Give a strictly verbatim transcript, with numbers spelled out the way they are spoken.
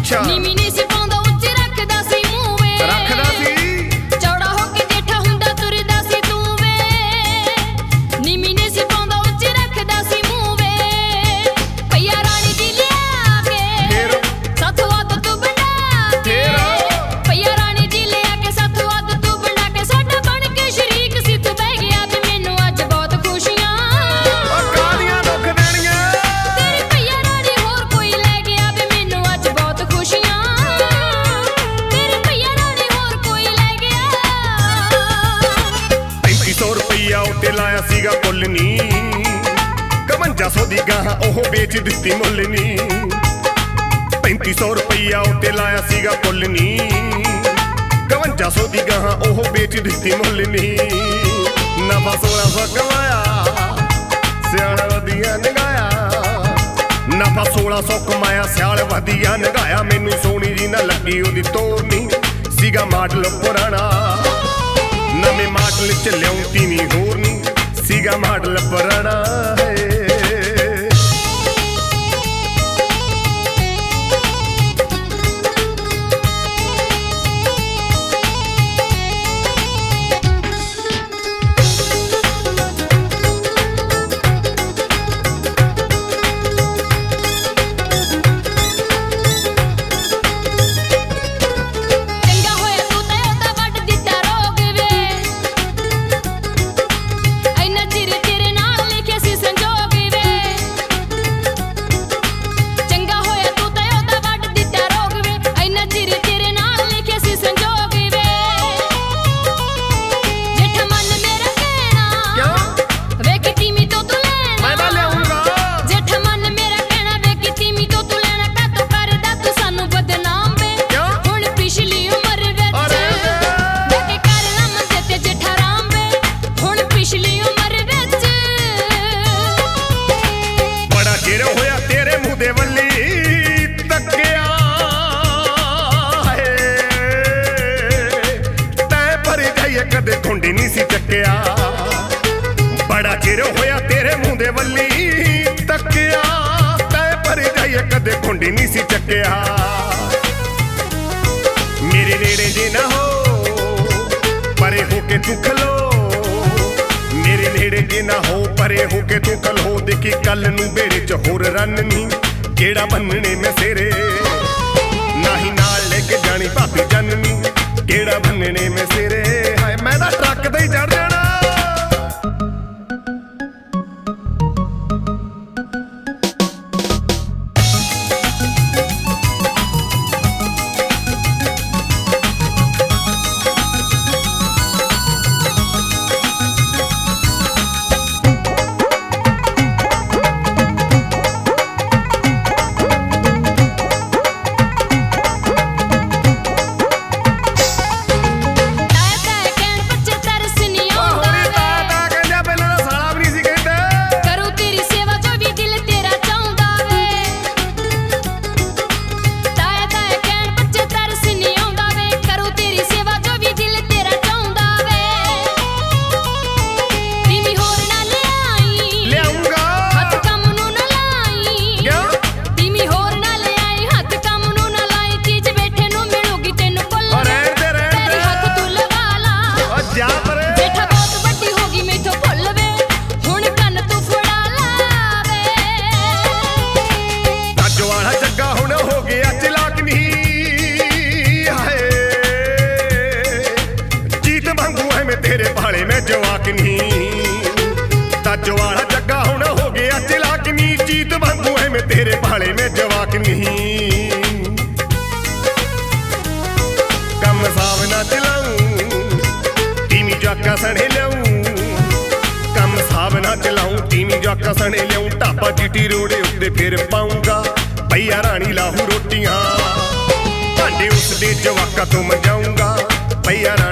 ਅੱਛਾ ਨੀਵੀਂ ਨਹੀਂ ਸੀ ਪਾਉਂਦਾ ਉੱਚੀ ਰੱਖਦਾ ਸੀ ਮੂੰਹ ਵੇ ਰੱਖਦਾ ਸੀ ਚੌੜਾ ਹੋ ਕੇ ਜੇਠਾ ਹੁੰਦਾ ਤੁਰਦਾ ਸੀ ਤੂੰ ਵੇ ਨੀਵੀਂ ਨਹੀਂ ਸੀ ਪਾਉਂਦਾ ਉੱਚੀ ਰੱਖਦਾ ਸੀ ਮੂੰਹ ਵੇ ਭਈਆ ਰਾਣੀ ਜੀ ਲਿਆ ਕੇ ਫੇਰ ਸਾਥੋਂ ਅੱਧ ਤੂੰ ਬਣਾ ਕੇ ਭਈਆ ਰਾਣੀ ਜੀ ਲਿਆ ਕੇ ਸਾਥੋਂ ਅੱਧ ਤੂੰ ਬਣਾ ਕੇ ਸਾਡਾ ਬਣ ਕੇ ਸ਼ਰੀਕ ਸੀ ਤੂੰ ਬਹਿ ਗਿਆ ਵੀ ਮੈਨੂੰ ਅੱਜ ਬਹੁਤ ਖੁਸ਼ੀਆਂ ਉਹ ਕਾਹਦੀਆਂ ਦੁੱਖ ਦੇਣੀਆਂ ਤੇਰੀ ਭਈਆ ਰਾਣੀ ਹੋਰ ਕੋਈ ਲੈ ਗਿਆ ਵੀ ਮੈਨੂੰ ਅੱਜ ਬਹੁਤ ਖੁਸ਼ੀਆਂ ਤੇਰੀ ਭਈਆ ਰਾਣੀ ਹੋਰ ਕੋਈ ਲੈ ਗਿਆ ਪੈਂਤੀ ਸੌ ਰੁਪਈਆ ਉੱਤੇ ਲਾਇਆ ਸੀਗਾ ਕੁੱਲ ਨੀ ਇਕਵੰਜਾ ਸੌ ਦੀ ਗਾਹਾਂ ਉਹ ਵੇਚ ਦਿੱਤੀ ਮੁੱਲ ਨੀ ਪੈਂਤੀ ਸੌ ਰੁਪਈਆ ਉੱਤੇ ਲਾਇਆ ਸੀਗਾ ਕੁੱਲ ਨੀ ਇਕਵੰਜਾ ਸੌ ਦੀ ਗਾਹਾਂ ਉਹ ਵੇਚ ਦਿੱਤੀ ਮੁੱਲ ਨੀ ਨਫਾ ਸੋਲਾਂ ਸੌ ਕਮਾਇਆ ਸਿਆਲ ਵਧੀਆ ਨਗਾਇਆ ਨਫਾ ਸੋਲਾਂ ਸੌ ਕਮਾਇਆ ਸਿਆਲ ਵਧੀਆ ਨਗਾਇਆ ਮੈਨੂੰ ਸੋਹਣੀ ਜੀ ਨਾ ਲੱਗੀ ਉਹਦੀ ਤੋਰਨੀ ਸੀਗਾ ਮਾਡਲ ਪੁਰਾਣਾ ਨਵੇਂ ਮਾਡਲ ਚ ਲਿਆਉਂ ਤੀਵੀਂ ਹੋਰ ਨੀ ਸੀਗਾ ਮਾਡਲ ਪੁਰਾਣਾ ਹੈ ਚੰਗਾ ਹੋਇਆ ਤੂੰ ਤੇ ਉਹਦਾ ਵੱਢ ਦਿੱਤਾ ਰੋਗ ਵੇ ਇੰਨਾ ਚਿਰ ਤੇਰੇ ਨਾਲ ਲਿਖਿਆ ਸੀ ਸੰਜੋਗ ਵੇ ਚੰਗਾ ਹੋਇਆ ਤੂੰ ਤੇ ਉਹਦਾ ਵੱਢ ਦਿੱਤਾ ਰੋਗ ਵੇ ਇੰਨਾ ਚਿਰ ਤੇਰੇ ਨਾਲ ਲਿਖਿਆ ਸੀ ਸੰਜੋਗ ਵੇ ਜੇਠਾ ਮਨ ਮੇਰਾ ਕਹਿਣਾ ਕਿਉਂ ਵੇਖ ਤੀਵੀਂ ਤੋਂ ਤੂੰ ਲੈਣਾ ਮੈਂ ਤਾਂ ਲਿਆਉਂਗਾ ਜੇਠਾ ਮਨ ਮੇਰਾ ਕਹਿਣਾ ਵੇਖ ਤੀਵੀਂ ਤੋਂ ਤੂੰ ਲੈਣਾ ਕਾਤੋਂ ਕਰਦਾ ਤੂੰ ਸਾਨੂੰ ਬਦਨਾਮ ਵੇ ਕਿਉਂ ਹੁਣ ਪਿਛਲੀ ਉਮਰ ਵਿੱਚ ਅਰੇ ਵੇਖ ਕਰ ਲੰਮਦੇ ਤੇ ਜੇਠਾ ਰਾਮ ਵੇ ਹੁਣ ਪਿਛਲੀ ਉਮਰ ਵਿੱਚ ਬੜਾ ਚਿਰ ਹੋਇਆ ਤੇਰੇ ਮੂੰਹ ਦੇ ਵੱਲੀ ਤੱਕਿਆ ਹੈ ਤੈਂ ਪਰ ਜਾਈਏ ਕਦੇ ਖੁੰਡੀ ਨਹੀਂ ਸੀ ਚੱਕਿਆ ਬੜਾ ਚਿਰ ਹੋਇਆ ਤੇਰੇ ਮੂੰਹ ਦੇ ਵੱਲੀ ਤੱਕਿਆ ਤੈਂ ਪਰ ਜਾਈਏ ਕਦੇ ਖੁੰਡੀ ਨਹੀਂ ਸੀ ਚੱਕਿਆ ਮੇਰੇ ਨੇੜੇ ਜੇ ਨਾ ਹੋ ਪਰੇ ਹੋ ਕੇ ਤੂੰ ਖਲੋ ਮੇਰੇ ਨੇੜੇ ਜੇ ਨਾ ਹੋ ਪਰੇ ਹੋ ਕੇ ਤੂੰ ਖਲੋ ਦੇਖੀ ਕੱਲ ਨੂੰ ਬੇੜੇ ਚ ਹੋਰ ਰੰਨ ਨੀ ਕਿਹੜਾ ਬੰਨਣੇ ਮੈਂ ਸਿਰੇ ਨਾਹੀ ਨਾਲ ਲੈ ਕੇ ਜਾਣੀ ਭਾਬੀ ਜਨਨੀ ਕਿਹੜਾ ਬੰਨਣੇ ਮੈਂ ਸਿਰੇ ਹਾਏ ਮੈਂ ਤਾਂ ਟਰੱਕ ਤੇ ਹੀ ਚੜ ਜਾਣਾ ਤਾਇਆ ਤਾਇਆ ਕਹਿਣ ਬੱਚੇ ਤਰਸ ਨਹੀਂ ਉਹ ਆਉਂਦਾ ਹੁਣੇ ਵੇ ਤਾਂ ਤਾਂ ਕਹਿੰਦਾ ਪਹਿਲਾਂ ਤਾਂ ਸਾਲਾ ਵੀ ਨਹੀਂ ਸੀ ਕਹਿੰਦਾ ਕਰੂ ਤੇਰੀ ਸੇਵਾ ਜੋ ਵੀ ਦਿਲ ਤੇਰਾ ਚਾਹੁੰਦਾ ਵੇ ਤਾਇਆ ਤਾਇਆ ਕਹਿਣ ਬੱਚੇ ਤਰਸ ਨਹੀਂ ਆਉਂਦਾ ਵੇ ਕਰੂ ਤੇਰੀ ਸੇਵਾ ਜੋ ਵੀ ਦਿਲ ਤੇਰਾ ਚਾਹੁੰਦਾ ਵੇ ਤੀਵੀਂ ਹੋਰ ਨਾ ਲਿਆਈ ਲਿਆਉਂਗਾ ਹੱਥ ਕੰਮ ਨੂੰ ਨਾ ਲਾਈ ਕਿਉਂ ਤੀਵੀਂ ਹੋਰ ਨਾ ਲਿਆਈ ਹੱਥ ਕੰਮ ਨੂੰ ਨਾ ਲਾਈ ਚੀਜ਼ ਬੈਠੇ ਨੂੰ ਮਿਲੂਗੀ ਤੈਨੂੰ ਉਹ ਭੁੱਲ ਰਹਿਣ ਦੇ ਰਹਿਣ ਤੇਰੇ ਦੇ ਹੱਥ ਤੂੰ ਲਗਾ ਲਾ ਉਹ ਜਾ ਪਰੇ ਜੇਠਾ ਬਹੁਤ ਵੱਡੀ ਹੋ ਗਈ ਮੈਥੋਂ ਭੁੱਲ ਵੇ ਹੁਣ ਕੰਨ ਤੂੰ ਫੜਾ ਲਾ ਵੇ ਅੱਜ ਵਾਲਾ ਜੱਗਾ ਹੁਣ ਹੋ ਗਿਆ ਚਲਾਕ ਨਹੀਂ ਹਾਏ ਜੀਤ ਵਾਂਗੂ ਐ ਮੈਂ ਤੇਰੇ ਭਾਲੇ ਮੈਂ ਜਵਾਕ ਨਹੀਂ ਤੱਜ ਵਾਲਾ ਜੱਗਾ ਹੁਣ ਹੋ ਗਿਆ ਚਲਾਕ ਨਹੀਂ ਜੀਤ ਵਾਂਗੂ ਐ ਮੈਂ ਤੇਰੇ ਭਾਲੇ ਮੈਂ ਜਵਾਕ ਨਹੀਂ ਕੰਮ ਸਾਵ ਨਾ ਚਲਾਉਂ ਤੀਵੀਂ ਜਾਕਾ ਸਣੇ ਲਿਆਉਂ ਕੰਮ ਸਾਬ ਨਾ ਚਲਾਉਂ ਤੀਵੀਂ ਜਾਕਾ ਸਣੇ ਲਿਆਉਂ ਢਾਬਾ ਜੀਟੀ ਰੋੜੇ ਉੱਤੇ ਫਿਰ ਪਾਉਂਗਾ ਭਈਆ ਰਾਣੀ ਲਾਹੂ ਰੋਟੀਆਂ ਭਾਂਡੇ ਉਸ ਦੇ ਜਵਾਕਾਂ ਤੋਂ ਮੰਜਾਉਂਗਾ ਭਈਆ